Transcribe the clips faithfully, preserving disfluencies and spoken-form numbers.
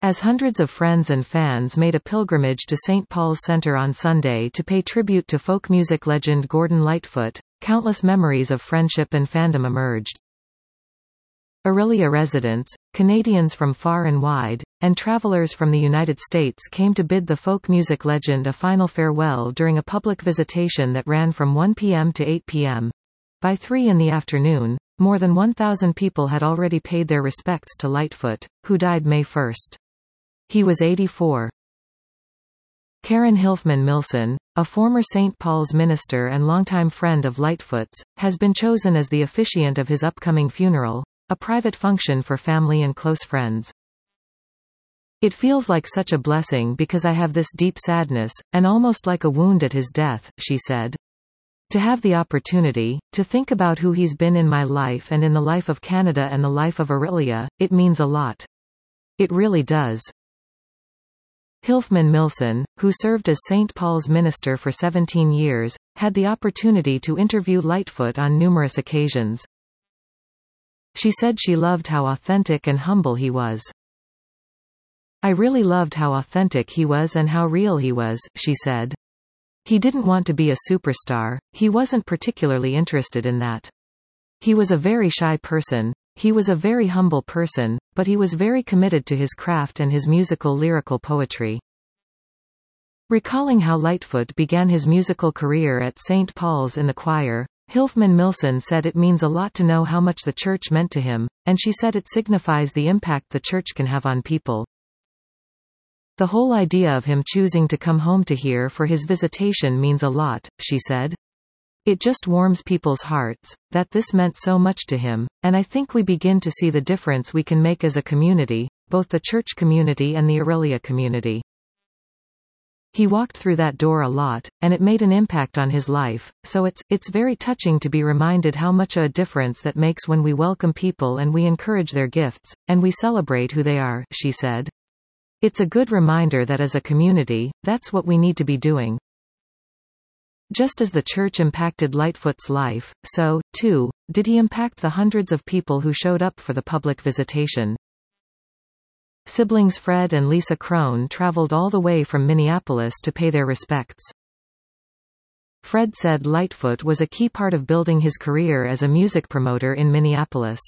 As hundreds of friends and fans made a pilgrimage to Saint Paul's Centre on Sunday to pay tribute to folk music legend Gordon Lightfoot, countless memories of friendship and fandom emerged. Orillia residents, Canadians from far and wide, and travelers from the United States came to bid the folk music legend a final farewell during a public visitation that ran from one p m to eight p m By three in the afternoon, more than one thousand people had already paid their respects to Lightfoot, who died May first. He was eighty-four. Karen Hilfman Milson, a former Saint Paul's minister and longtime friend of Lightfoot's, has been chosen as the officiant of his upcoming funeral, a private function for family and close friends. It feels like such a blessing because I have this deep sadness, and almost like a wound at his death, she said. To have the opportunity, to think about who he's been in my life and in the life of Canada and the life of Orillia, it means a lot. It really does. Hilfman Milson, who served as Saint Paul's minister for seventeen years, had the opportunity to interview Lightfoot on numerous occasions. She said she loved how authentic and humble he was. I really loved how authentic he was and how real he was, she said. He didn't want to be a superstar, he wasn't particularly interested in that. He was a very shy person, he was a very humble person, but he was very committed to his craft and his musical lyrical poetry. Recalling how Lightfoot began his musical career at Saint Paul's in the choir, Hilfman Milson said it means a lot to know how much the church meant to him, and she said it signifies the impact the church can have on people. The whole idea of him choosing to come home to here for his visitation means a lot, she said. It just warms people's hearts, that this meant so much to him, and I think we begin to see the difference we can make as a community, both the church community and the Orillia community. He walked through that door a lot, and it made an impact on his life, so it's, it's very touching to be reminded how much a difference that makes when we welcome people and we encourage their gifts, and we celebrate who they are, she said. It's a good reminder that as a community, that's what we need to be doing. Just as the church impacted Lightfoot's life, so, too, did he impact the hundreds of people who showed up for the public visitation. Siblings Fred and Lisa Crone traveled all the way from Minneapolis to pay their respects. Fred said Lightfoot was a key part of building his career as a music promoter in Minneapolis.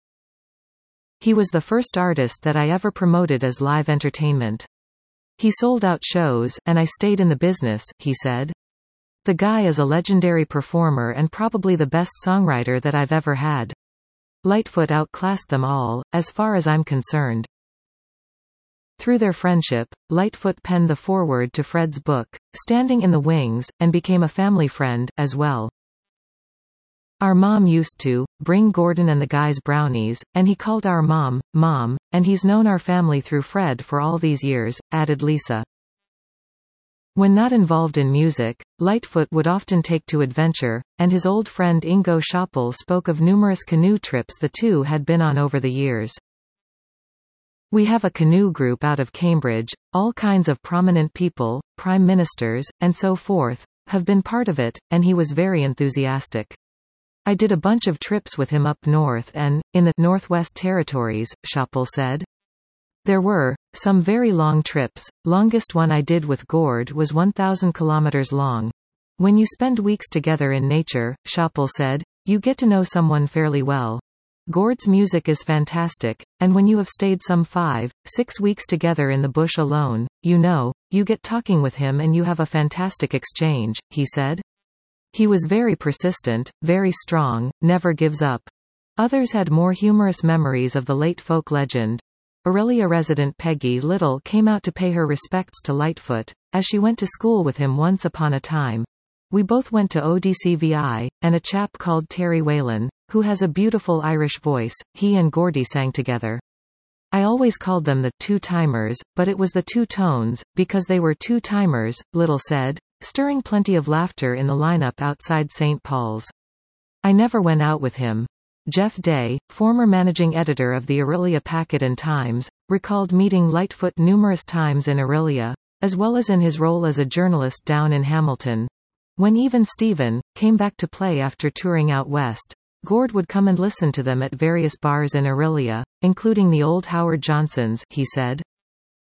He was the first artist that I ever promoted as live entertainment. He sold out shows, and I stayed in the business, he said. The guy is a legendary performer and probably the best songwriter that I've ever had. Lightfoot outclassed them all, as far as I'm concerned. Through their friendship, Lightfoot penned the foreword to Fred's book, Standing in the Wings, and became a family friend, as well. Our mom used to bring Gordon and the guys brownies, and he called our mom, Mom, and he's known our family through Fred for all these years, added Lisa. When not involved in music, Lightfoot would often take to adventure, and his old friend Ingo Schoppel spoke of numerous canoe trips the two had been on over the years. We have a canoe group out of Cambridge, all kinds of prominent people, prime ministers, and so forth, have been part of it, and he was very enthusiastic. I did a bunch of trips with him up north and, in the Northwest Territories, Schoppel said. There were some very long trips. Longest one I did with Gord was one thousand kilometers long. When you spend weeks together in nature, Schoppel said, you get to know someone fairly well. Gord's music is fantastic, and when you have stayed some five, six weeks together in the bush alone, you know, you get talking with him and you have a fantastic exchange, he said. He was very persistent, very strong, never gives up. Others had more humorous memories of the late folk legend. Orillia resident Peggy Little came out to pay her respects to Lightfoot, as she went to school with him once upon a time. We both went to O D C V I, and a chap called Terry Whalen, who has a beautiful Irish voice, he and Gordy sang together. I always called them the two-timers, but it was the two tones, because they were two-timers, Little said, stirring plenty of laughter in the lineup outside Saint Paul's. I never went out with him. Jeff Day, former managing editor of the Orillia Packet and Times, recalled meeting Lightfoot numerous times in Orillia, as well as in his role as a journalist down in Hamilton. When even Stephen came back to play after touring out west, Gord would come and listen to them at various bars in Orillia, including the old Howard Johnson's, he said.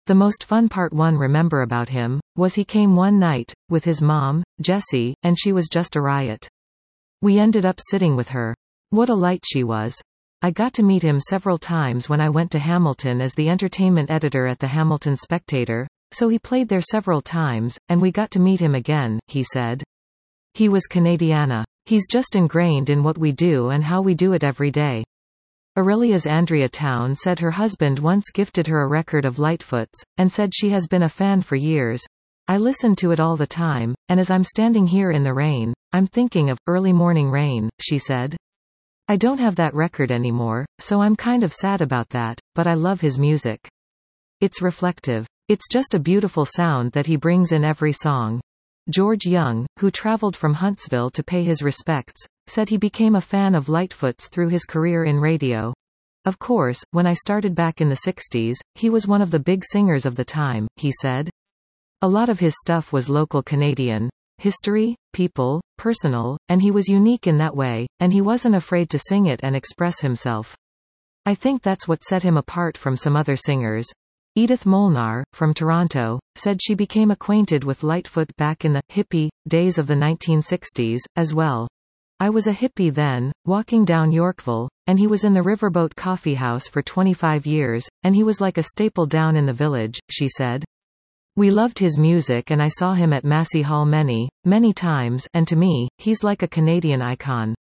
The most fun part one remember about him, was he came one night, with his mom, Jessie, and she was just a riot. We ended up sitting with her. What a light she was. I got to meet him several times when I went to Hamilton as the entertainment editor at the Hamilton Spectator, so he played there several times, and we got to meet him again, he said. He was Canadiana. He's just ingrained in what we do and how we do it every day. Aurelia's Andrea Town said her husband once gifted her a record of Lightfoot's, and said she has been a fan for years. I listen to it all the time, and as I'm standing here in the rain, I'm thinking of Early Morning Rain, she said. I don't have that record anymore, so I'm kind of sad about that, but I love his music. It's reflective. It's just a beautiful sound that he brings in every song. George Young, who traveled from Huntsville to pay his respects, said he became a fan of Lightfoot's through his career in radio. Of course, when I started back in the sixties, he was one of the big singers of the time, he said. A lot of his stuff was local Canadian. History, people, personal, and he was unique in that way, and he wasn't afraid to sing it and express himself. I think that's what set him apart from some other singers. Edith Molnar, from Toronto, said she became acquainted with Lightfoot back in the hippie days of the nineteen sixties, as well. I was a hippie then, walking down Yorkville, and he was in the Riverboat Coffee House for twenty-five years, and he was like a staple down in the village, she said. We loved his music and I saw him at Massey Hall many, many times, and to me, he's like a Canadian icon.